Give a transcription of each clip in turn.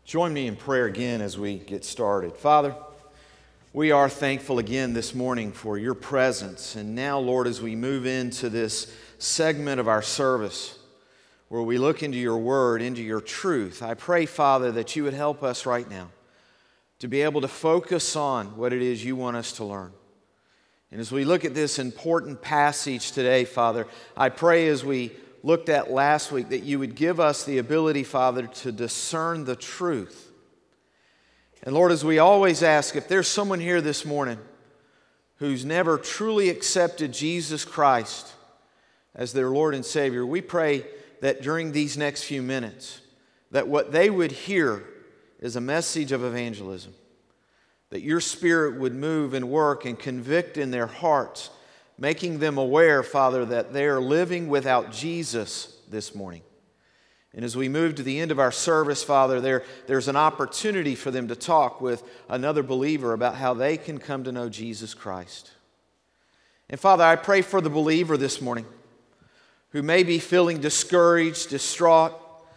Join me in prayer again as we get started. Father, we are thankful again this morning for your presence. And now, Lord, as we move into this segment of our service where we look into your word, into your truth, I pray, Father, that you would help us right now to be able to focus on what it is you want us to learn. And as we look at this important passage today, Father, I pray as we looked at last week that you would give us the ability, Father, to discern the truth. And Lord, as we always ask, if there's someone here this morning who's never truly accepted Jesus Christ as their Lord and Savior, we pray that during these next few minutes, that what they would hear is a message of evangelism, that your Spirit would move and work and convict in their hearts, making them aware, Father, that they are living without Jesus this morning. And as we move to the end of our service, Father, there's an opportunity for them to talk with another believer about how they can come to know Jesus Christ. And Father, I pray for the believer this morning who may be feeling discouraged, distraught,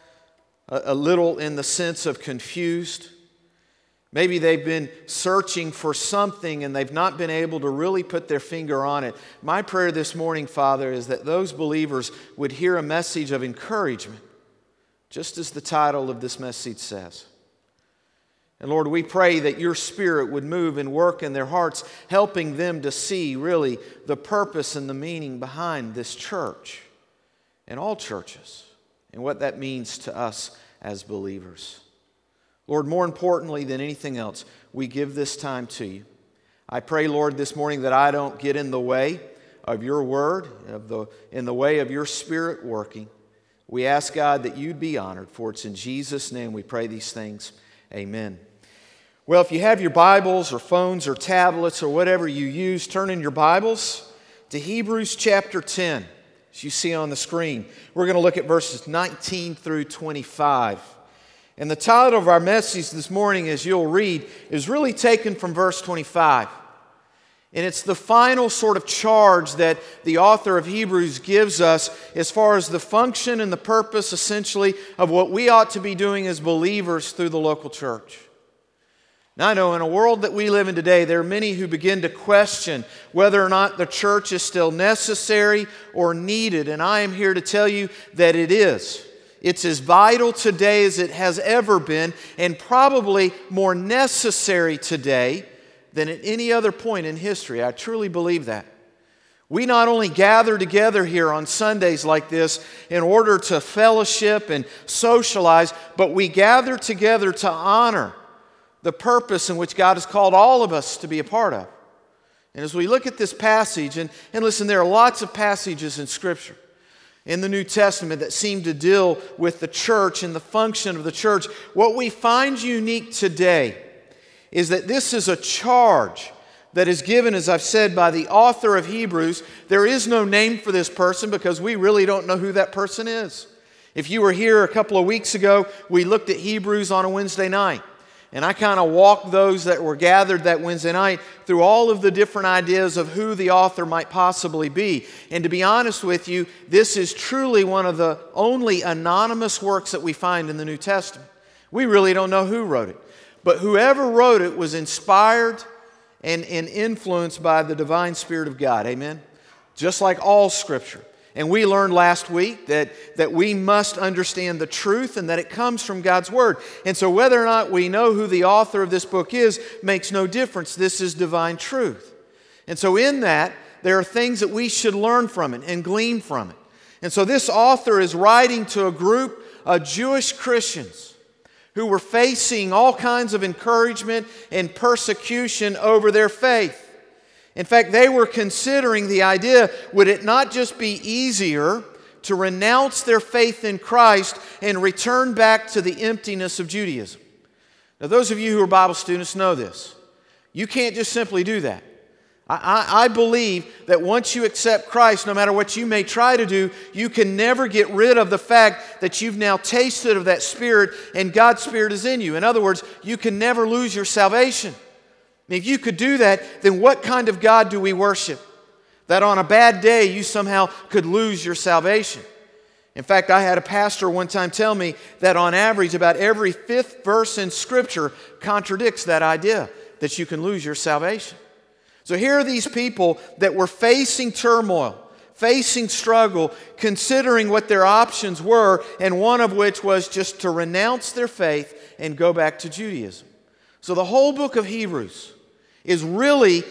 a little in the sense of confused. Maybe they've been searching for something and they've not been able to really put their finger on it. My prayer this morning, Father, is that those believers would hear a message of encouragement, just as the title of this message says. And Lord, we pray that your Spirit would move and work in their hearts, helping them to see really the purpose and the meaning behind this church and all churches and what that means to us as believers. Lord, more importantly than anything else, we give this time to you. I pray, Lord, this morning that I don't get in the way of your word, in the way of your Spirit working. We ask, God, that you'd be honored, for it's in Jesus' name we pray these things. Amen. Well, if you have your Bibles or phones or tablets or whatever you use, turn in your Bibles to Hebrews chapter 10, as you see on the screen. We're going to look at verses 19 through 25. And the title of our message this morning, as you'll read, is really taken from verse 25. And it's the final sort of charge that the author of Hebrews gives us as far as the function and the purpose, essentially, of what we ought to be doing as believers through the local church. Now, I know in a world that we live in today, there are many who begin to question whether or not the church is still necessary or needed. And I am here to tell you that it is. It's as vital today as it has ever been, and probably more necessary today than at any other point in history. I truly believe that. We not only gather together here on Sundays like this in order to fellowship and socialize, but we gather together to honor the purpose in which God has called all of us to be a part of. And as we look at this passage, and listen, there are lots of passages in Scripture in the New Testament that seem to deal with the church and the function of the church. What we find unique today is that this is a charge that is given, as I've said, by the author of Hebrews. There is no name for this person because we really don't know who that person is. If you were here a couple of weeks ago, we looked at Hebrews on a Wednesday night. And I kind of walked those that were gathered that Wednesday night through all of the different ideas of who the author might possibly be. And to be honest with you, this is truly one of the only anonymous works that we find in the New Testament. We really don't know who wrote it. But whoever wrote it was inspired and influenced by the divine Spirit of God. Amen? Just like all Scripture. And we learned last week that we must understand the truth and that it comes from God's Word. And so whether or not we know who the author of this book is makes no difference. This is divine truth. And so in that, there are things that we should learn from it and glean from it. And so this author is writing to a group of Jewish Christians who were facing all kinds of encouragement and persecution over their faith. In fact, they were considering the idea, would it not just be easier to renounce their faith in Christ and return back to the emptiness of Judaism? Now, those of you who are Bible students know this. You can't just simply do that. I believe that once you accept Christ, no matter what you may try to do, you can never get rid of the fact that you've now tasted of that Spirit and God's Spirit is in you. In other words, you can never lose your salvation. If you could do that, then what kind of God do we worship? That on a bad day you somehow could lose your salvation. In fact, I had a pastor one time tell me that on average, about every fifth verse in Scripture contradicts that idea that you can lose your salvation. So here are these people that were facing turmoil, facing struggle, considering what their options were, and one of which was just to renounce their faith and go back to Judaism. So the whole book of Hebrews is really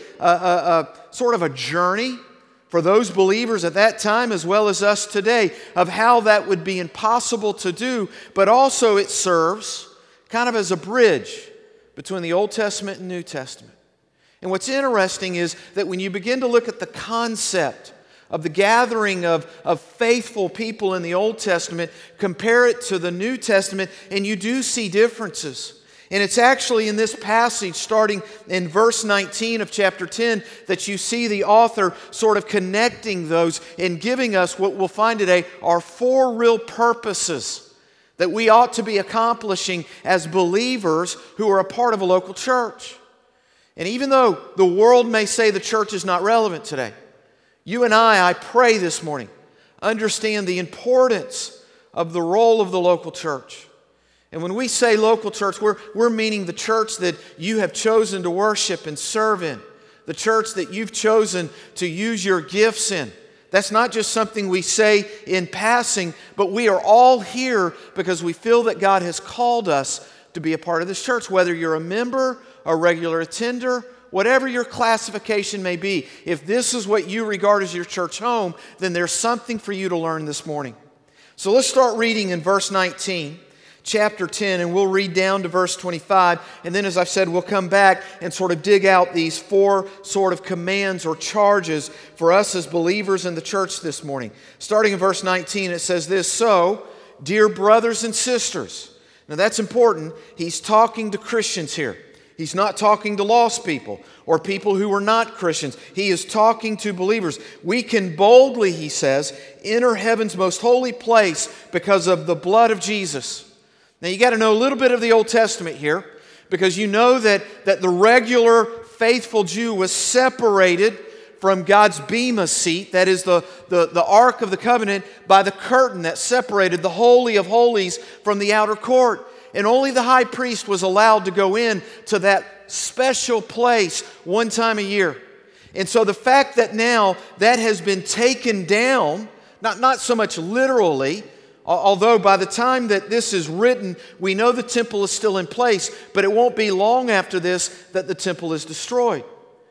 a sort of a journey for those believers at that time as well as us today of how that would be impossible to do, but also it serves kind of as a bridge between the Old Testament and New Testament. And what's interesting is that when you begin to look at the concept of the gathering of faithful people in the Old Testament, compare it to the New Testament, and you do see differences. And it's actually in this passage, starting in verse 19 of chapter 10, that you see the author sort of connecting those and giving us what we'll find today are four real purposes that we ought to be accomplishing as believers who are a part of a local church. And even though the world may say the church is not relevant today, you and I pray this morning, understand the importance of the role of the local church. And when we say local church, we're meaning the church that you have chosen to worship and serve in, the church that you've chosen to use your gifts in. That's not just something we say in passing, but we are all here because we feel that God has called us to be a part of this church, whether you're a member, a regular attender, whatever your classification may be. If this is what you regard as your church home, then there's something for you to learn this morning. So let's start reading in verse 19. Chapter 10, and we'll read down to verse 25, and then as I've said, we'll come back and sort of dig out these four sort of commands or charges for us as believers in the church this morning. Starting in verse 19, it says this: "So, dear brothers and sisters," now that's important, he's talking to Christians here. He's not talking to lost people or people who are not Christians. He is talking to believers. "We can boldly," he says, "enter heaven's most holy place because of the blood of Jesus." Now you got to know a little bit of the Old Testament here, because you know that the regular faithful Jew was separated from God's bema seat, that is the Ark of the Covenant, by the curtain that separated the Holy of Holies from the outer court. And only the high priest was allowed to go in to that special place one time a year. And so the fact that now that has been taken down, not so much literally, although by the time that this is written, we know the temple is still in place, but it won't be long after this that the temple is destroyed.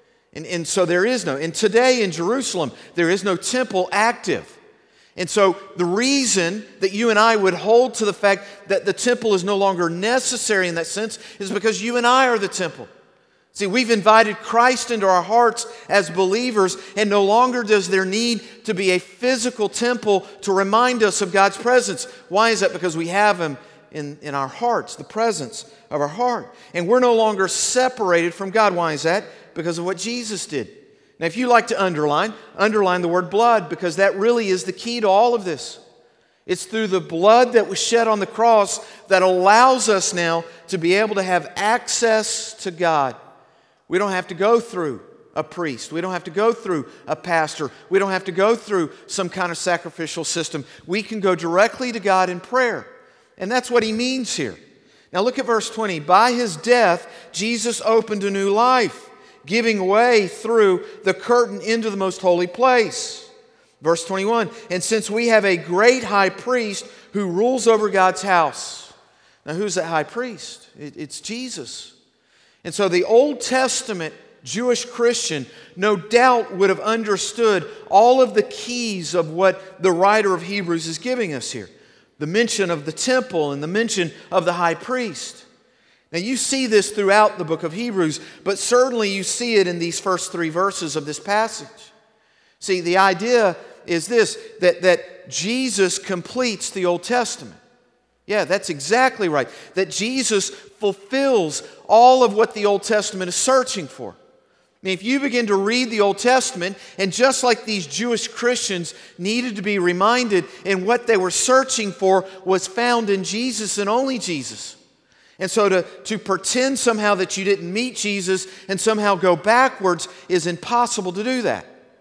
And so there is no, and today in Jerusalem, there is no temple active. And so the reason that you and I would hold to the fact that the temple is no longer necessary in that sense is because you and I are the temple. See, we've invited Christ into our hearts as believers, and no longer does there need to be a physical temple to remind us of God's presence. Why is that? Because we have Him in our hearts, the presence of our heart. And we're no longer separated from God. Why is that? Because of what Jesus did. Now, if you like to underline the word blood, because that really is the key to all of this. It's through the blood that was shed on the cross that allows us now to be able to have access to God. We don't have to go through a priest. We don't have to go through a pastor. We don't have to go through some kind of sacrificial system. We can go directly to God in prayer. And that's what he means here. Now look at verse 20. "By his death, Jesus opened a new life, giving way through the curtain into the most holy place." Verse 21. "And since we have a great high priest who rules over God's house." Now who's that high priest? It's Jesus. And so the Old Testament Jewish Christian no doubt would have understood all of the keys of what the writer of Hebrews is giving us here. The mention of the temple and the mention of the high priest. Now you see this throughout the book of Hebrews, but certainly you see it in these first three verses of this passage. See, the idea is this, that Jesus completes the Old Testament. Yeah, that's exactly right. That Jesus fulfills all of what the Old Testament is searching for. I mean, if you begin to read the Old Testament, and just like these Jewish Christians needed to be reminded, and what they were searching for was found in Jesus and only Jesus. And so to pretend somehow that you didn't meet Jesus and somehow go backwards is impossible to do that.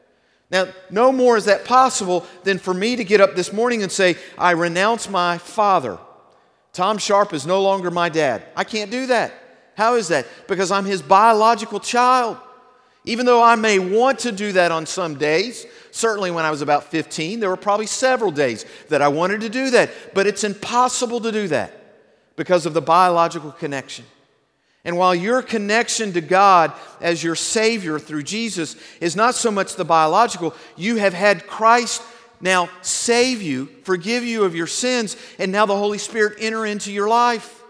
Now, no more is that possible than for me to get up this morning and say, I renounce my father. Tom Sharp is no longer my dad. I can't do that. How is that? Because I'm his biological child. Even though I may want to do that on some days, certainly when I was about 15, there were probably several days that I wanted to do that. But it's impossible to do that because of the biological connection. And while your connection to God as your Savior through Jesus is not so much the biological, you have had Christ now save you, forgive you of your sins, and now the Holy Spirit enter into your life.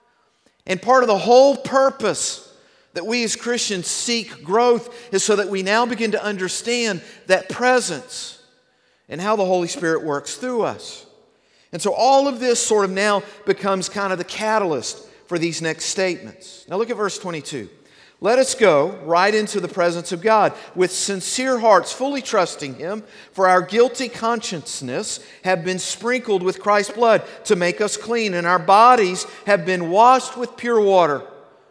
And part of the whole purpose that we as Christians seek growth is so that we now begin to understand that presence and how the Holy Spirit works through us. And so all of this sort of now becomes kind of the catalyst for these next statements. Now look at verse 22. Let us go right into the presence of God with sincere hearts, fully trusting Him, for our guilty consciences have been sprinkled with Christ's blood to make us clean, and our bodies have been washed with pure water.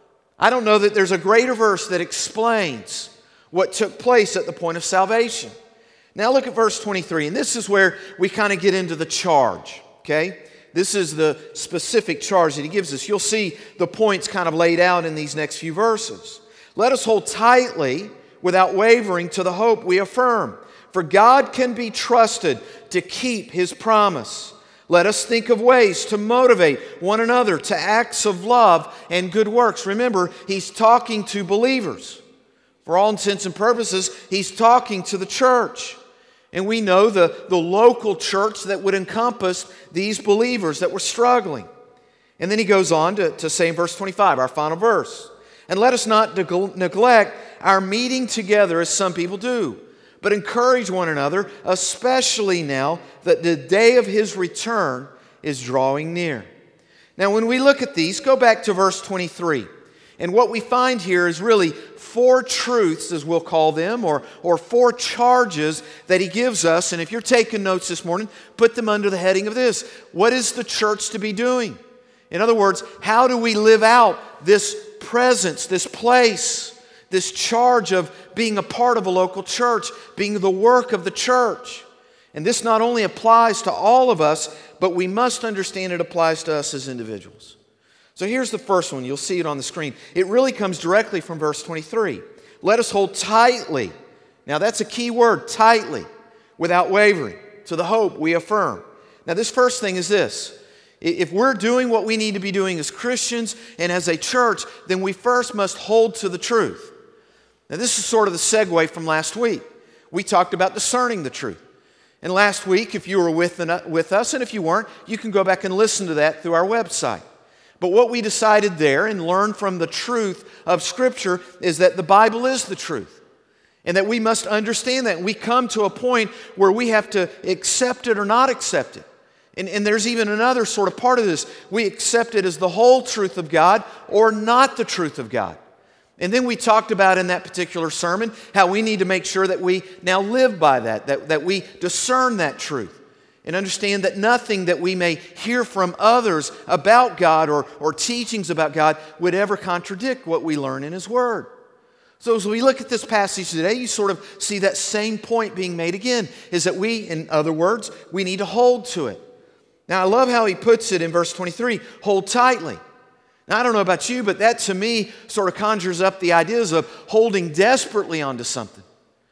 I don't know that there's a greater verse that explains what took place at the point of salvation. Now look at verse 23, and this is where we kind of get into the charge, okay? This is the specific charge that he gives us. You'll see the points kind of laid out in these next few verses. Let us hold tightly without wavering to the hope we affirm. For God can be trusted to keep His promise. Let us think of ways to motivate one another to acts of love and good works. Remember, he's talking to believers. For all intents and purposes, he's talking to the church. And we know the local church that would encompass these believers that were struggling. And then he goes on to say in verse 25, our final verse, and let us not neglect our meeting together as some people do, but encourage one another, especially now that the day of His return is drawing near. Now when we look at these, go back to verse 23. And what we find here is really four truths, as we'll call them, or four charges that he gives us. And if you're taking notes this morning, put them under the heading of this. What is the church to be doing? In other words, how do we live out this presence, this place, this charge of being a part of a local church, being the work of the church? And this not only applies to all of us, but we must understand it applies to us as individuals. So here's the first one. You'll see it on the screen. It really comes directly from verse 23. Let us hold tightly. Now that's a key word, tightly, without wavering, to the hope we affirm. Now this first thing is this. If we're doing what we need to be doing as Christians and as a church, then we first must hold to the truth. Now this is sort of the segue from last week. We talked about discerning the truth. And last week, if you were with us, and if you weren't, you can go back and listen to that through our website. But what we decided there and learned from the truth of Scripture is that the Bible is the truth. And that we must understand that. And we come to a point where we have to accept it or not accept it. And there's even another sort of part of this. We accept it as the whole truth of God or not the truth of God. And then we talked about in that particular sermon how we need to make sure that we now live by that we discern that truth. And understand that nothing that we may hear from others about God or teachings about God would ever contradict what we learn in His Word. So as we look at this passage today, you sort of see that same point being made again, is that we, in other words, we need to hold to it. Now I love how he puts it in verse 23, hold tightly. Now I don't know about you, but that to me sort of conjures up the ideas of holding desperately onto something.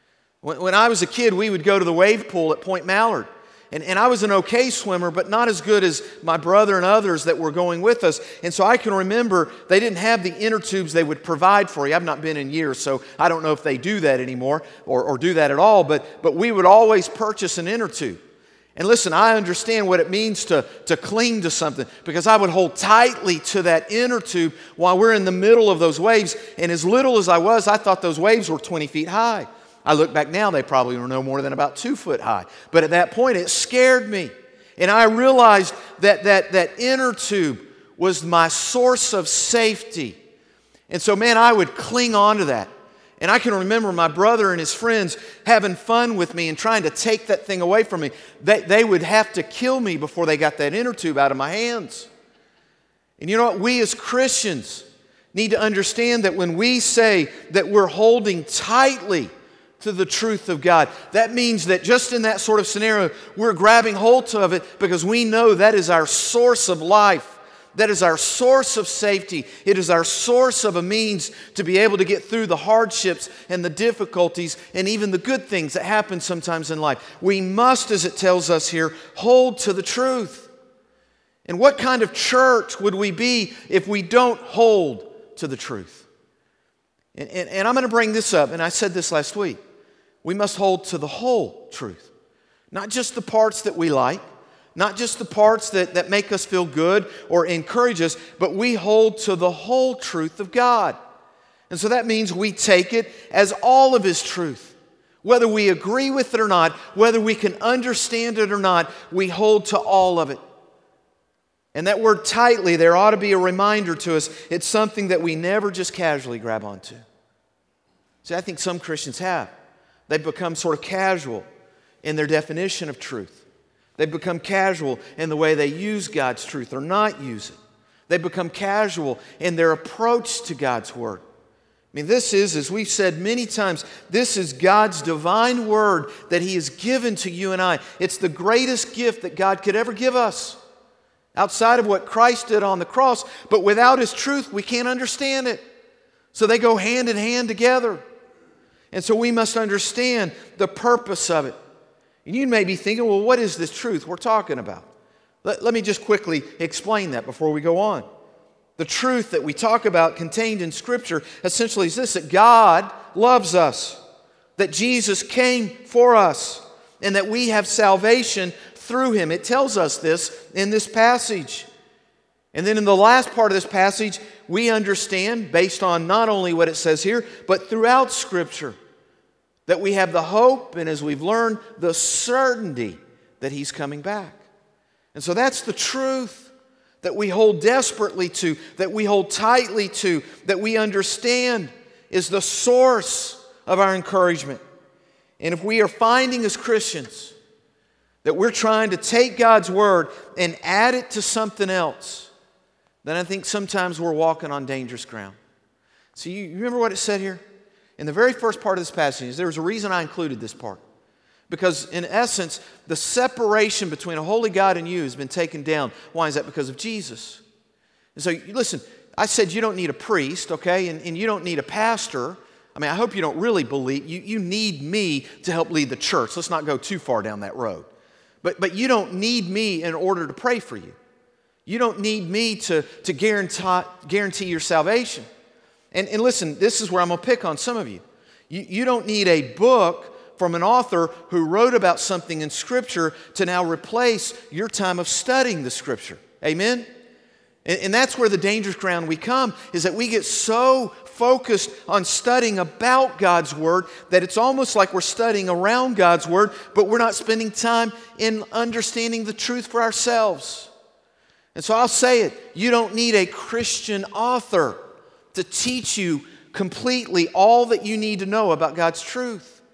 When I was a kid, we would go to the wave pool at Point Mallard. And I was an okay swimmer, but not as good as my brother and others that were going with us. And so I can remember they didn't have the inner tubes they would provide for you. I've not been in years, so I don't know if they do that anymore or do that at all. But we would always purchase an inner tube. And listen, I understand what it means to cling to something, because I would hold tightly to that inner tube while we're in the middle of those waves. And as little as I was, I thought those waves were 20 feet high. I look back now, they probably were no more than about 2 foot high. But at that point, it scared me. And I realized that inner tube was my source of safety. And so, man, I would cling on to that. And I can remember my brother and his friends having fun with me and trying to take that thing away from me. They would have to kill me before they got that inner tube out of my hands. And you know what? We as Christians need to understand that when we say that we're holding tightly to the truth of God. That means that just in that sort of scenario, we're grabbing hold of it because we know that is our source of life. That is our source of safety. It is our source of a means to be able to get through the hardships and the difficulties and even the good things that happen sometimes in life. We must, as it tells us here, hold to the truth. And what kind of church would we be if we don't hold to the truth? And I'm going to bring this up, and I said this last week. We must hold to the whole truth. Not just the parts that we like, not just the parts that make us feel good or encourage us, but we hold to the whole truth of God. And so that means we take it as all of His truth. Whether we agree with it or not, whether we can understand it or not, we hold to all of it. And that word tightly, there ought to be a reminder to us. It's something that we never just casually grab onto. See, I think some Christians have. They've become sort of casual in their definition of truth. They've become casual in the way they use God's truth or not use it. They've become casual in their approach to God's Word. I mean, this is, as we've said many times, this is God's divine Word that He has given to you and I. It's the greatest gift that God could ever give us, outside of what Christ did on the cross. But without His truth, we can't understand it. So they go hand in hand together. And so we must understand the purpose of it. And you may be thinking, well, what is this truth we're talking about? Let me just quickly explain that before we go on. The truth that we talk about contained in Scripture essentially is this: that God loves us, that Jesus came for us, and that we have salvation through Him. It tells us this in this passage. And then in the last part of this passage, we understand, based on not only what it says here, but throughout Scripture, that we have the hope, and as we've learned, the certainty that He's coming back. And so that's the truth that we hold desperately to, that we hold tightly to, that we understand is the source of our encouragement. And if we are finding as Christians that we're trying to take God's Word and add it to something else, then I think sometimes we're walking on dangerous ground. So you remember what it said here? In the very first part of this passage, there was a reason I included this part. Because in essence, the separation between a holy God and you has been taken down. Why is that? Because of Jesus. And so listen, I said you don't need a priest, okay? And you don't need a pastor. I mean, I hope you don't really believe. You need me to help lead the church. Let's not go too far down that road. But you don't need me in order to pray for you. You don't need me to guarantee your salvation. And listen, this is where I'm going to pick on some of you. You don't need a book from an author who wrote about something in Scripture to now replace your time of studying the Scripture. Amen? And that's where the dangerous ground we come, is that we get so focused on studying about God's Word that it's almost like we're studying around God's Word, but we're not spending time in understanding the truth for ourselves. And so I'll say it, you don't need a Christian author to teach you completely all that you need to know about God's truth.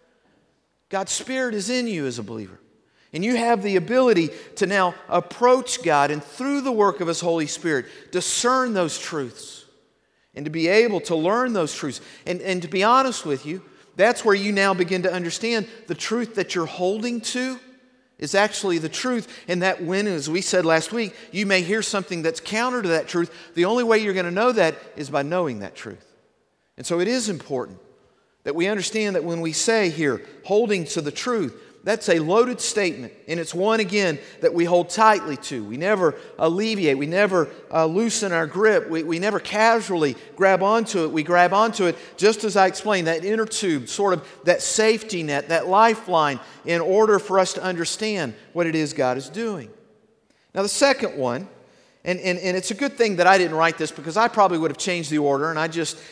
God's Spirit is in you as a believer. And you have the ability to now approach God and through the work of His Holy Spirit discern those truths and to be able to learn those truths. And to be honest with you, that's where you now begin to understand the truth that you're holding to is actually the truth. And that when, as we said last week, you may hear something that's counter to that truth, the only way you're going to know that is by knowing that truth. And so it is important that we understand that when we say here, holding to the truth, that's a loaded statement. And it's one, again, that we hold tightly to. We never alleviate. We never loosen our grip. We never casually grab onto it. We grab onto it, just as I explained, that inner tube, sort of that safety net, that lifeline, in order for us to understand what it is God is doing. Now, the second one, and it's a good thing that I didn't write this because I probably would have changed the order, and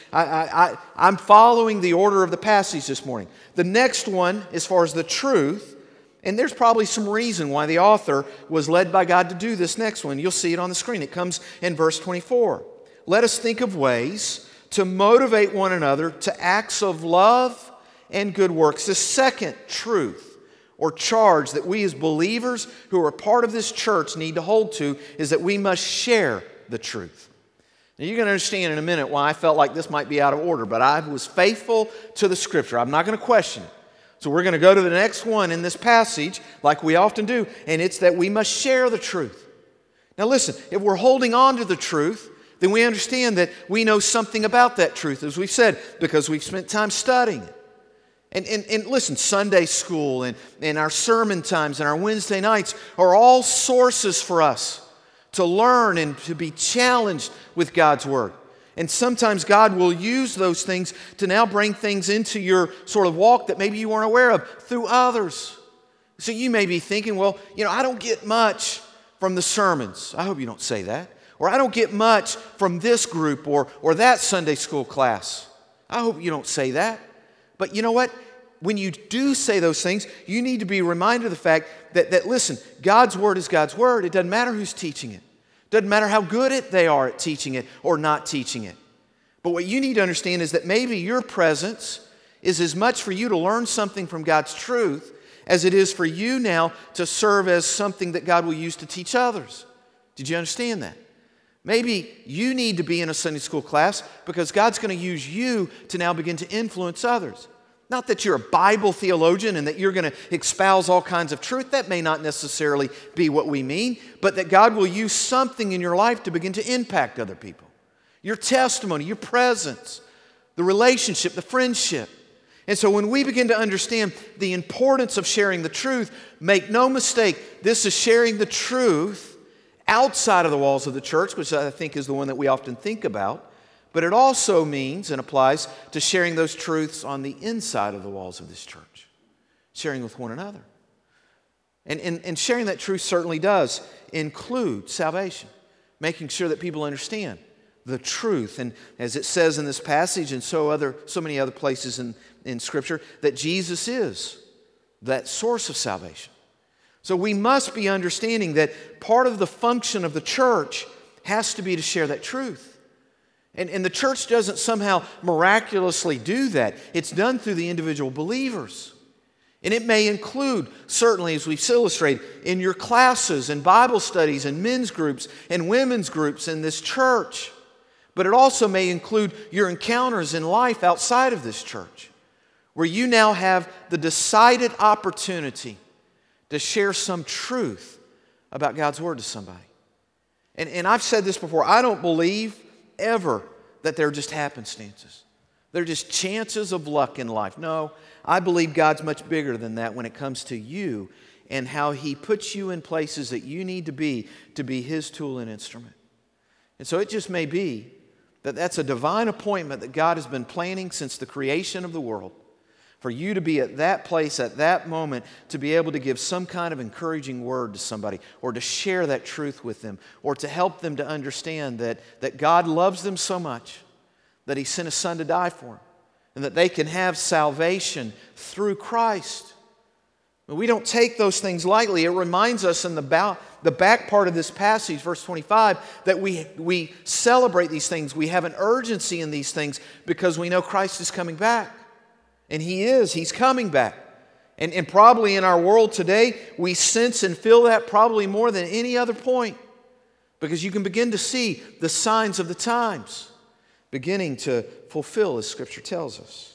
I'm following the order of the passage this morning. The next one, as far as the truth, and there's probably some reason why the author was led by God to do this next one. You'll see it on the screen. It comes in verse 24. Let us think of ways to motivate one another to acts of love and good works. The second truth or charge that we as believers who are part of this church need to hold to is that we must share the truth. Now, you're going to understand in a minute why I felt like this might be out of order, but I was faithful to the Scripture. I'm not going to question it. So we're going to go to the next one in this passage, like we often do, and it's that we must share the truth. Now listen, if we're holding on to the truth, then we understand that we know something about that truth, as we've said, because we've spent time studying it. And listen, Sunday school and our sermon times and our Wednesday nights are all sources for us to learn and to be challenged with God's Word. And sometimes God will use those things to now bring things into your sort of walk that maybe you weren't aware of through others. So you may be thinking, well, I don't get much from the sermons. I hope you don't say that. Or I don't get much from this group or that Sunday school class. I hope you don't say that. But you know what? When you do say those things, you need to be reminded of the fact that listen, God's Word is God's Word. It doesn't matter who's teaching it. Doesn't matter how good they are at teaching it or not teaching it. But what you need to understand is that maybe your presence is as much for you to learn something from God's truth as it is for you now to serve as something that God will use to teach others. Did you understand that? Maybe you need to be in a Sunday school class because God's going to use you to now begin to influence others. Not that you're a Bible theologian and that you're going to espouse all kinds of truth. That may not necessarily be what we mean, but that God will use something in your life to begin to impact other people. Your testimony, your presence, the relationship, the friendship. And so when we begin to understand the importance of sharing the truth, make no mistake, this is sharing the truth outside of the walls of the church, which I think is the one that we often think about. But it also means and applies to sharing those truths on the inside of the walls of this church, sharing with one another. And sharing that truth certainly does include salvation, making sure that people understand the truth. And as it says in this passage and so many other places in Scripture, that Jesus is that source of salvation. So we must be understanding that part of the function of the church has to be to share that truth. And the church doesn't somehow miraculously do that. It's done through the individual believers. And it may include, certainly as we've illustrated, in your classes and Bible studies and men's groups and women's groups in this church. But it also may include your encounters in life outside of this church, where you now have the decided opportunity to share some truth about God's Word to somebody. And I've said this before, I don't believe ever that they're just happenstances. They're just chances of luck in life. No, I believe God's much bigger than that when it comes to you and how He puts you in places that you need to be His tool and instrument. And so it just may be that that's a divine appointment that God has been planning since the creation of the world, for you to be at that place at that moment to be able to give some kind of encouraging word to somebody or to share that truth with them or to help them to understand that God loves them so much that He sent His Son to die for them and that they can have salvation through Christ. But we don't take those things lightly. It reminds us in the back part of this passage, verse 25, that we celebrate these things. We have an urgency in these things because we know Christ is coming back. And He's coming back. And probably in our world today, we sense and feel that probably more than any other point. Because you can begin to see the signs of the times beginning to fulfill as Scripture tells us.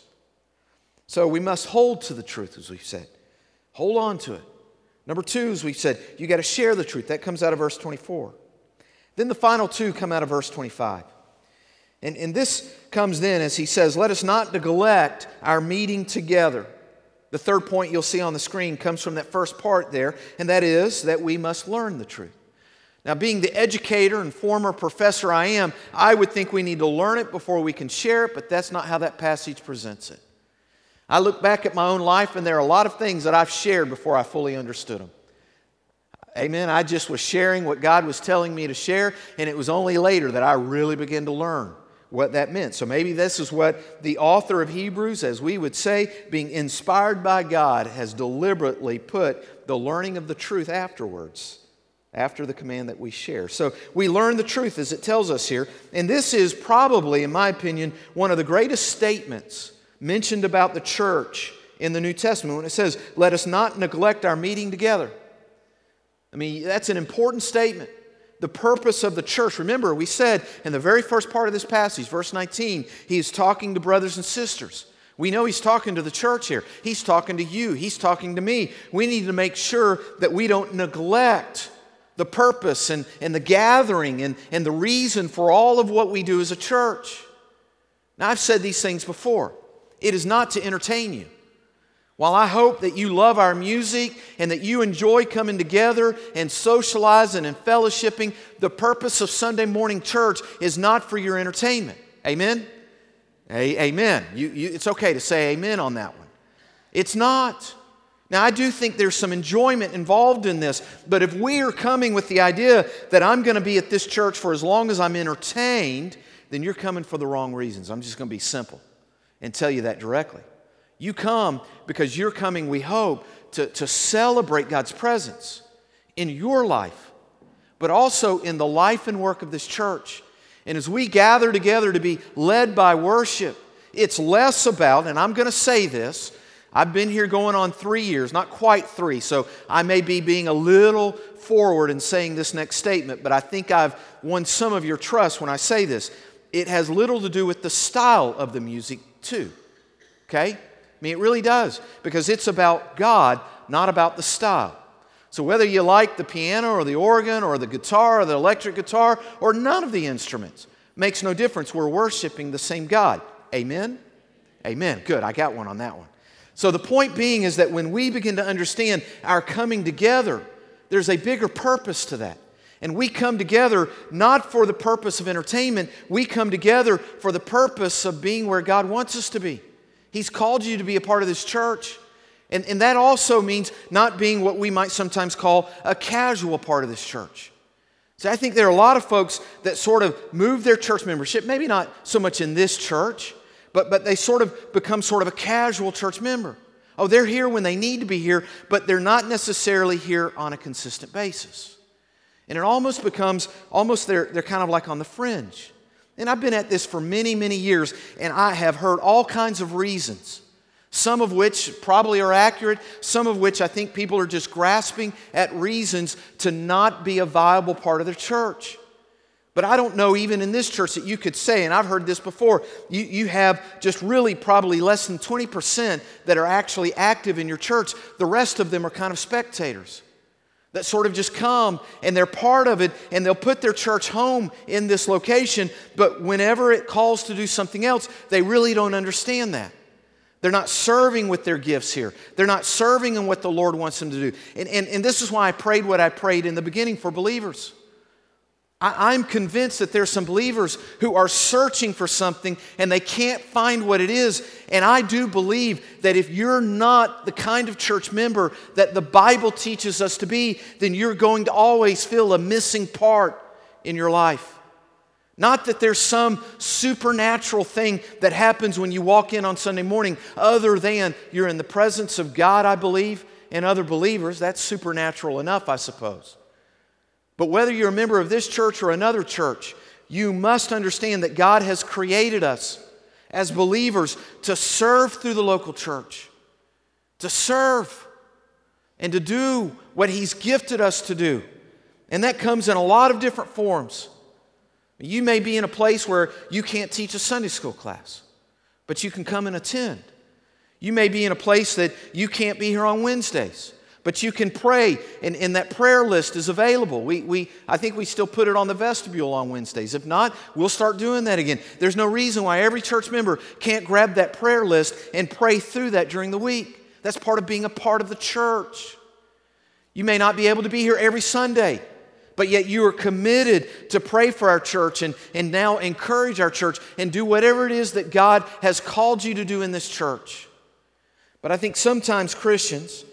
So we must hold to the truth, as we've said. Hold on to it. Number two, as we've said, you got to share the truth. That comes out of verse 24. Then the final two come out of verse 25. And this comes then as he says, let us not neglect our meeting together. The third point you'll see on the screen comes from that first part there, and that is that we must learn the truth. Now, being the educator and former professor I am, I would think we need to learn it before we can share it, but that's not how that passage presents it. I look back at my own life, and there are a lot of things that I've shared before I fully understood them. Amen. I just was sharing what God was telling me to share, and it was only later that I really began to learn what that meant. So maybe this is what the author of Hebrews, as we would say, being inspired by God, has deliberately put the learning of the truth afterwards, after the command that we share. So we learn the truth as it tells us here, and this is probably, in my opinion, one of the greatest statements mentioned about the church in the New Testament when it says, let us not neglect our meeting together. I mean, that's an important statement. The purpose of the church. Remember, we said in the very first part of this passage, verse 19, he is talking to brothers and sisters. We know He's talking to the church here. He's talking to you. He's talking to me. We need to make sure that we don't neglect the purpose and the gathering and the reason for all of what we do as a church. Now, I've said these things before. It is not to entertain you. While I hope that you love our music and that you enjoy coming together and socializing and fellowshipping, the purpose of Sunday morning church is not for your entertainment. Amen? Amen. It's okay to say amen on that one. It's not. Now, I do think there's some enjoyment involved in this, but if we are coming with the idea that I'm going to be at this church for as long as I'm entertained, then you're coming for the wrong reasons. I'm just going to be simple and tell you that directly. You come because you're coming, we hope, to celebrate God's presence in your life, but also in the life and work of this church. And as we gather together to be led by worship, it's less about, and I'm going to say this, I've been here going on 3 years, not quite 3, so I may be being a little forward in saying this next statement, but I think I've won some of your trust when I say this. It has little to do with the style of the music too, okay? I mean, it really does, because it's about God, not about the style. So whether you like the piano or the organ or the guitar or the electric guitar or none of the instruments, makes no difference. We're worshiping the same God. Amen? Amen. Good. I got one on that one. So the point being is that when we begin to understand our coming together, there's a bigger purpose to that. And we come together not for the purpose of entertainment. We come together for the purpose of being where God wants us to be. He's called you to be a part of this church. And that also means not being what we might sometimes call a casual part of this church. So I think there are a lot of folks that sort of move their church membership, maybe not so much in this church, but they sort of become sort of a casual church member. Oh, they're here when they need to be here, but they're not necessarily here on a consistent basis. And it almost becomes, they're kind of like on the fringe. And I've been at this for many, many years, and I have heard all kinds of reasons. Some of which probably are accurate, some of which I think people are just grasping at reasons to not be a viable part of their church. But I don't know even in this church that you could say, and I've heard this before, you have just really probably less than 20% that are actually active in your church. The rest of them are kind of spectators that sort of just come and they're part of it and they'll put their church home in this location, but whenever it calls to do something else, they really don't understand that. They're not serving with their gifts here. They're not serving in what the Lord wants them to do. And this is why I prayed what I prayed in the beginning for believers. I'm convinced that there's some believers who are searching for something and they can't find what it is. And I do believe that if you're not the kind of church member that the Bible teaches us to be, then you're going to always feel a missing part in your life. Not that there's some supernatural thing that happens when you walk in on Sunday morning, other than you're in the presence of God, I believe, and other believers. That's supernatural enough, I suppose. But whether you're a member of this church or another church, you must understand that God has created us as believers to serve through the local church, to serve and to do what He's gifted us to do. And that comes in a lot of different forms. You may be in a place where you can't teach a Sunday school class, but you can come and attend. You may be in a place that you can't be here on Wednesdays, but you can pray, and that prayer list is available. I think we still put it on the vestibule on Wednesdays. If not, we'll start doing that again. There's no reason why every church member can't grab that prayer list and pray through that during the week. That's part of being a part of the church. You may not be able to be here every Sunday, but yet you are committed to pray for our church and now encourage our church and do whatever it is that God has called you to do in this church. But I think sometimes Christians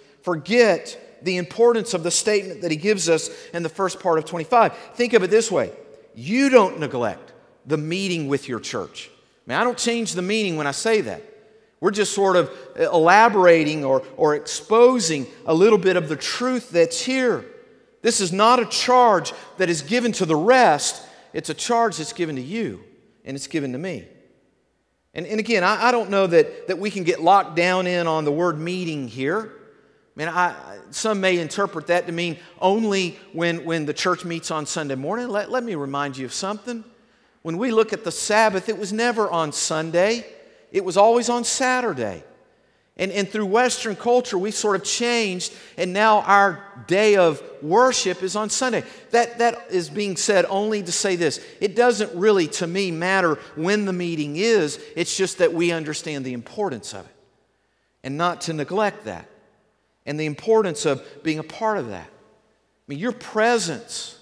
forget the importance of the statement that He gives us in the first part of 25. Think of it this way. You don't neglect the meeting with your church. I mean, I don't change the meaning when I say that. We're just sort of elaborating or exposing a little bit of the truth that's here. This is not a charge that is given to the rest. It's a charge that's given to you, and it's given to me. And again, I don't know that we can get locked down in on the word meeting here. I mean, some may interpret that to mean only when the church meets on Sunday morning. Let me remind you of something. When we look at the Sabbath, it was never on Sunday. It was always on Saturday. And through Western culture, we sort of changed, and now our day of worship is on Sunday. That is being said only to say this. It doesn't really, to me, matter when the meeting is. It's just that we understand the importance of it and not to neglect that and the importance of being a part of that. I mean, your presence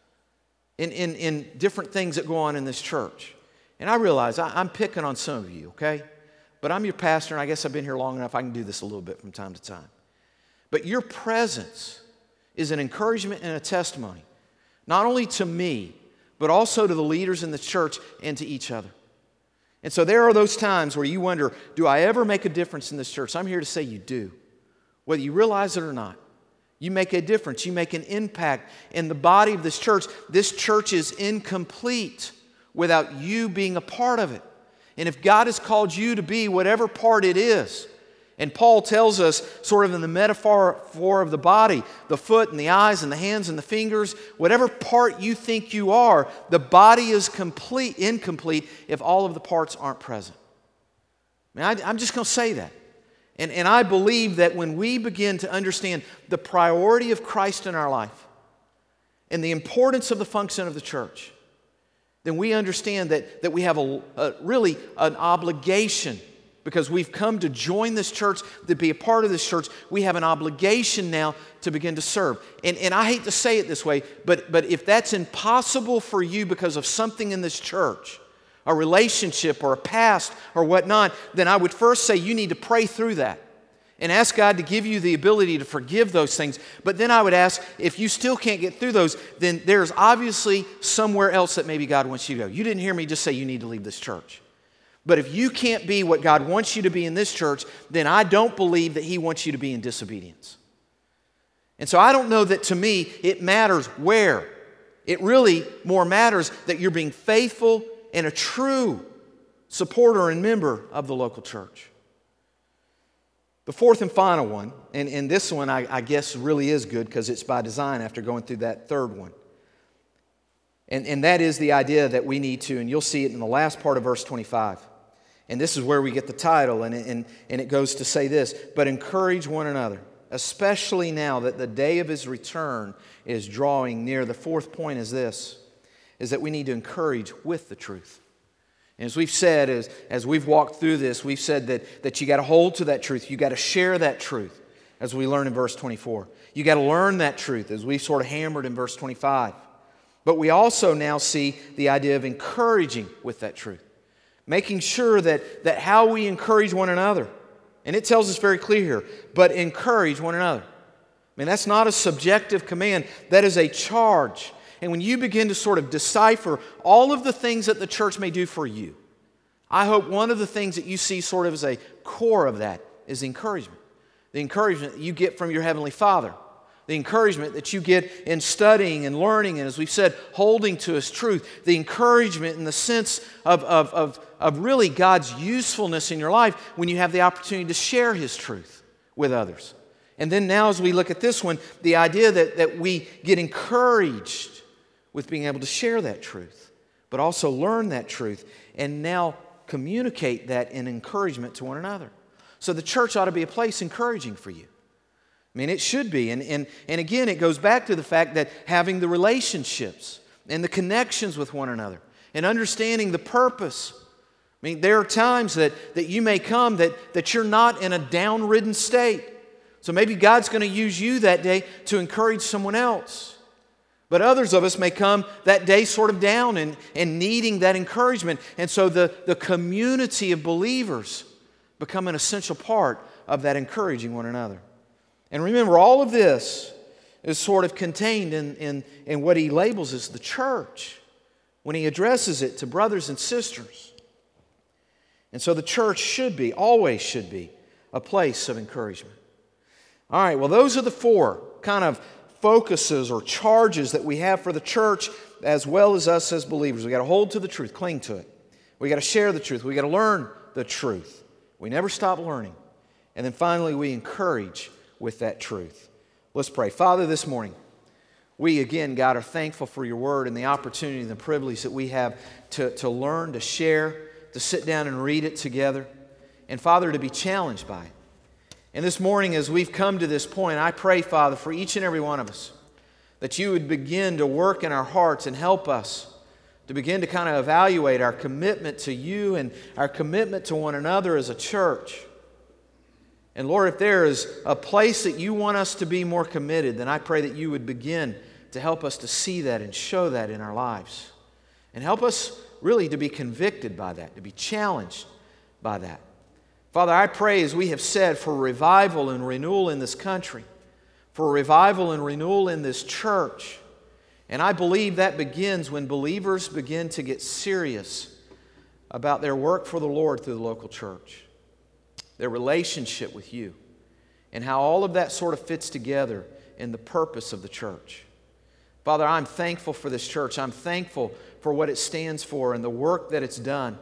in different things that go on in this church. And I realize I'm picking on some of you, okay? But I'm your pastor, and I guess I've been here long enough. I can do this a little bit from time to time. But your presence is an encouragement and a testimony, not only to me, but also to the leaders in the church and to each other. And so there are those times where you wonder, do I ever make a difference in this church? I'm here to say you do. Whether you realize it or not, you make a difference. You make an impact in the body of this church. This church is incomplete without you being a part of it. And if God has called you to be whatever part it is, and Paul tells us sort of in the metaphor of the body, the foot and the eyes and the hands and the fingers, whatever part you think you are, the body is incomplete if all of the parts aren't present. I mean, I'm just going to say that. And I believe that when we begin to understand the priority of Christ in our life and the importance of the function of the church, then we understand that we have really an obligation, because we've come to join this church, to be a part of this church. We have an obligation now to begin to serve. And I hate to say it this way, but if that's impossible for you because of something in this church, a relationship or a past or whatnot, then I would first say you need to pray through that and ask God to give you the ability to forgive those things. But then I would ask, if you still can't get through those, then there's obviously somewhere else that maybe God wants you to go. You didn't hear me just say you need to leave this church. But if you can't be what God wants you to be in this church, then I don't believe that He wants you to be in disobedience. And so I don't know that, to me, it matters where. It really more matters that you're being faithful and a true supporter and member of the local church. The fourth and final one, and this one I guess really is good because it's by design after going through that third one. And that is the idea that we need to, and you'll see it in the last part of verse 25. And this is where we get the title, and it goes to say this: but encourage one another, especially now that the day of His return is drawing near. The fourth point is this, is that we need to encourage with the truth. And as we've said, as we've walked through this, we've said that you got to hold to that truth. You got to share that truth, as we learn in verse 24. You got to learn that truth, as we sort of hammered in verse 25. But we also now see the idea of encouraging with that truth, making sure that how we encourage one another. And it tells us very clear here, but encourage one another. I mean, that's not a subjective command. That is a charge. And when you begin to sort of decipher all of the things that the church may do for you, I hope one of the things that you see sort of as a core of that is the encouragement. The encouragement that you get from your Heavenly Father. The encouragement that you get in studying and learning, and as we've said, holding to His truth. The encouragement in the sense of really God's usefulness in your life when you have the opportunity to share His truth with others. And then now as we look at this one, the idea that we get encouraged with being able to share that truth, but also learn that truth, and now communicate that in encouragement to one another. So the church ought to be a place encouraging for you. I mean, it should be. And again, it goes back to the fact that having the relationships and the connections with one another and understanding the purpose. I mean, there are times that you may come that you're not in a down-ridden state. So maybe God's going to use you that day to encourage someone else. But others of us may come that day sort of down and needing that encouragement. And so the community of believers become an essential part of that encouraging one another. And remember, all of this is sort of contained in what he labels as the church when he addresses it to brothers and sisters. And so the church should be, always should be, a place of encouragement. All right, well, those are the four kind of focuses or charges that we have for the church as well as us as believers. We've got to hold to the truth, cling to it. We've got to share the truth. We've got to learn the truth. We never stop learning. And then finally, we encourage with that truth. Let's pray. Father, this morning, we again, God, are thankful for your word and the opportunity and the privilege that we have to learn, to share, to sit down and read it together. and Father, to be challenged by it. And this morning, as we've come to this point, I pray, Father, for each and every one of us, that you would begin to work in our hearts and help us to begin to kind of evaluate our commitment to you and our commitment to one another as a church. And Lord, if there is a place that you want us to be more committed, then I pray that you would begin to help us to see that and show that in our lives. And help us really to be convicted by that, to be challenged by that. Father, I pray, as we have said, for revival and renewal in this country, for revival and renewal in this church. And I believe that begins when believers begin to get serious about their work for the Lord through the local church, their relationship with you, and how all of that sort of fits together in the purpose of the church. Father, I'm thankful for this church. I'm thankful for what it stands for and the work that it's done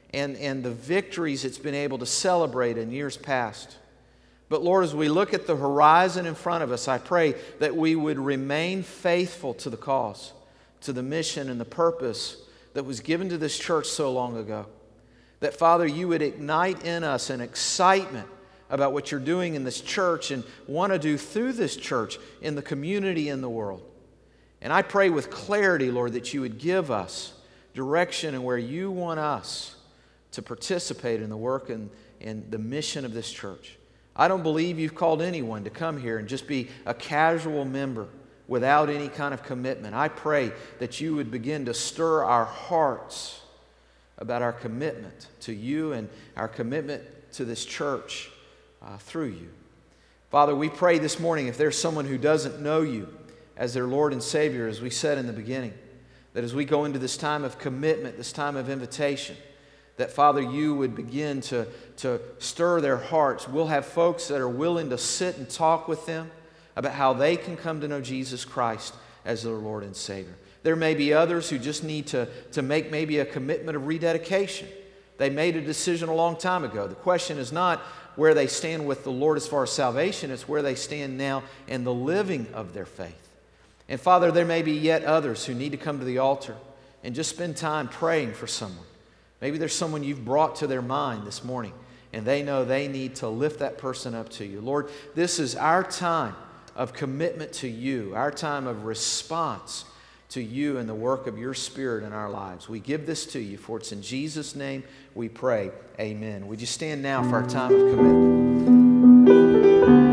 and the victories it's been able to celebrate in years past. But Lord, as we look at the horizon in front of us, I pray that we would remain faithful to the cause, to the mission and the purpose that was given to this church so long ago. That, Father, you would ignite in us an excitement about what you're doing in this church and want to do through this church in the community and the world. And I pray with clarity, Lord, that you would give us direction and where you want us to participate in the work and the mission of this church. I don't believe you've called anyone to come here and just be a casual member without any kind of commitment. I pray that you would begin to stir our hearts about our commitment to you and our commitment to this church through you. Father, we pray this morning, if there's someone who doesn't know you as their Lord and Savior, as we said in the beginning, that as we go into this time of commitment, this time of invitation, that, Father, you would begin to stir their hearts. We'll have folks that are willing to sit and talk with them about how they can come to know Jesus Christ as their Lord and Savior. There may be others who just need to make maybe a commitment of rededication. They made a decision a long time ago. The question is not where they stand with the Lord as far as salvation. It's where they stand now in the living of their faith. And Father, there may be yet others who need to come to the altar and just spend time praying for someone. Maybe there's someone you've brought to their mind this morning, and they know they need to lift that person up to you. Lord, this is our time of commitment to you, our time of response to you and the work of your Spirit in our lives. We give this to you, for it's in Jesus' name we pray. Amen. Would you stand now for our time of commitment?